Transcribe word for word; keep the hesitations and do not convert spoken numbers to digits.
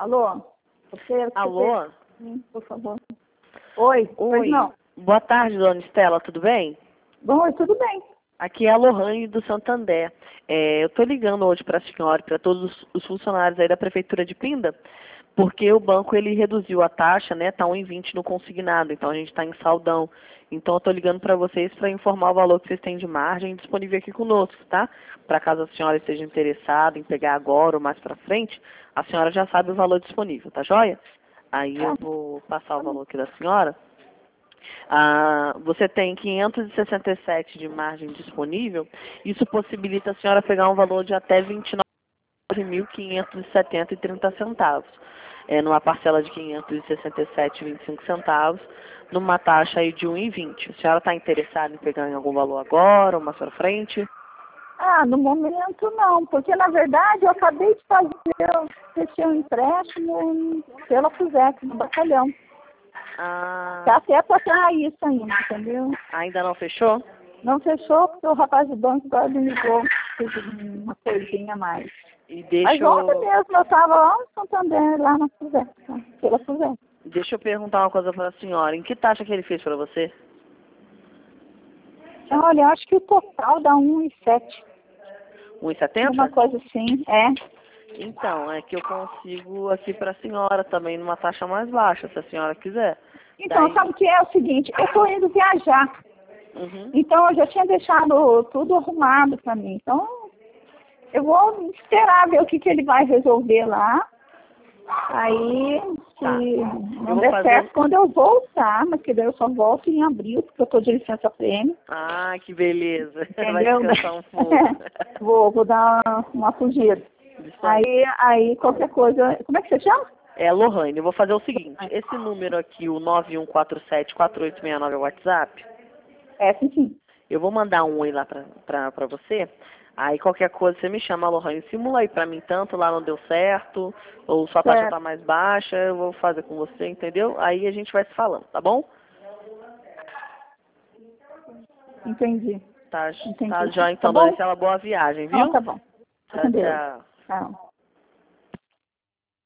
Alô? Você, Alô? Você... Por favor. Oi. Oi. Não. Boa tarde, dona Estela, tudo bem? Oi, tudo bem. Aqui é a Lohane do Santander. É, eu estou ligando hoje para a senhora e para todos os funcionários aí da Prefeitura de Pinda, porque o banco ele reduziu a taxa, né? Está um e vinte no consignado, então a gente está em saldão. Então eu estou ligando para vocês para informar o valor que vocês têm de margem disponível aqui conosco, tá? Para caso a senhora esteja interessada em pegar agora ou mais para frente, a senhora já sabe o valor disponível, tá joia? Aí eu vou passar o valor aqui da senhora. Ah, você tem quinhentos e sessenta e sete de margem disponível, isso possibilita a senhora pegar um valor de até vinte e nove mil quinhentos e setenta e trinta centavos, é, numa parcela de quinhentos e sessenta e sete e vinte e cinco centavos, numa taxa aí de um e vinte. A senhora está interessada em pegar em algum valor agora ou mais para frente? Ah, no momento não, porque na verdade eu acabei de fazer, fechei um empréstimo pela FUSEC, no Bacalhão. Ah, Tá até para tirar isso ainda, entendeu? ainda não fechou? Não fechou porque o rapaz do banco agora me ligou, fez uma coisinha a mais. E deixa Mas ontem eu, mesmo eu estava lá no Santander, lá na FUSEC, tá? Pela FUSEC. deixa eu perguntar uma coisa para a senhora. Em que taxa que ele fez para você? Olha, eu acho que o total dá um e sete. um e setenta? Uma coisa assim, é. Então, é que eu consigo aqui para a senhora também numa taxa mais baixa, se a senhora quiser. Então, Daí... sabe o que é? O seguinte, eu estou indo viajar. Uhum. Então, eu já tinha deixado tudo arrumado para mim. Então, eu vou esperar ver o que, que ele vai resolver lá. Aí, se Tá. não Eu vou der fazer... certo, quando eu voltar, mas que daí eu só volto em abril, porque eu estou de licença prêmio. Ah, que beleza. Vai Entendeu? descansar um pouco. vou, vou dar uma, uma fugida. Aí, aí, qualquer coisa... Como é que você chama? É, Lohane, eu vou fazer o seguinte. Esse número aqui, o nove um quatro sete quatro oito seis nove é o WhatsApp. É, sim, sim. Eu vou mandar um oi lá pra, pra, pra você. Aí qualquer coisa você me chama, Lohane. Simula aí pra mim, tanto lá não deu certo, ou sua taxa Certo. tá mais baixa, eu vou fazer com você, entendeu? Aí a gente vai se falando, tá bom? Entendi. Tá, Entendi. tá já Tá então, dona bom? Estela, boa viagem, Não, viu? tá bom. Tchau, Deus. tchau. Tchau.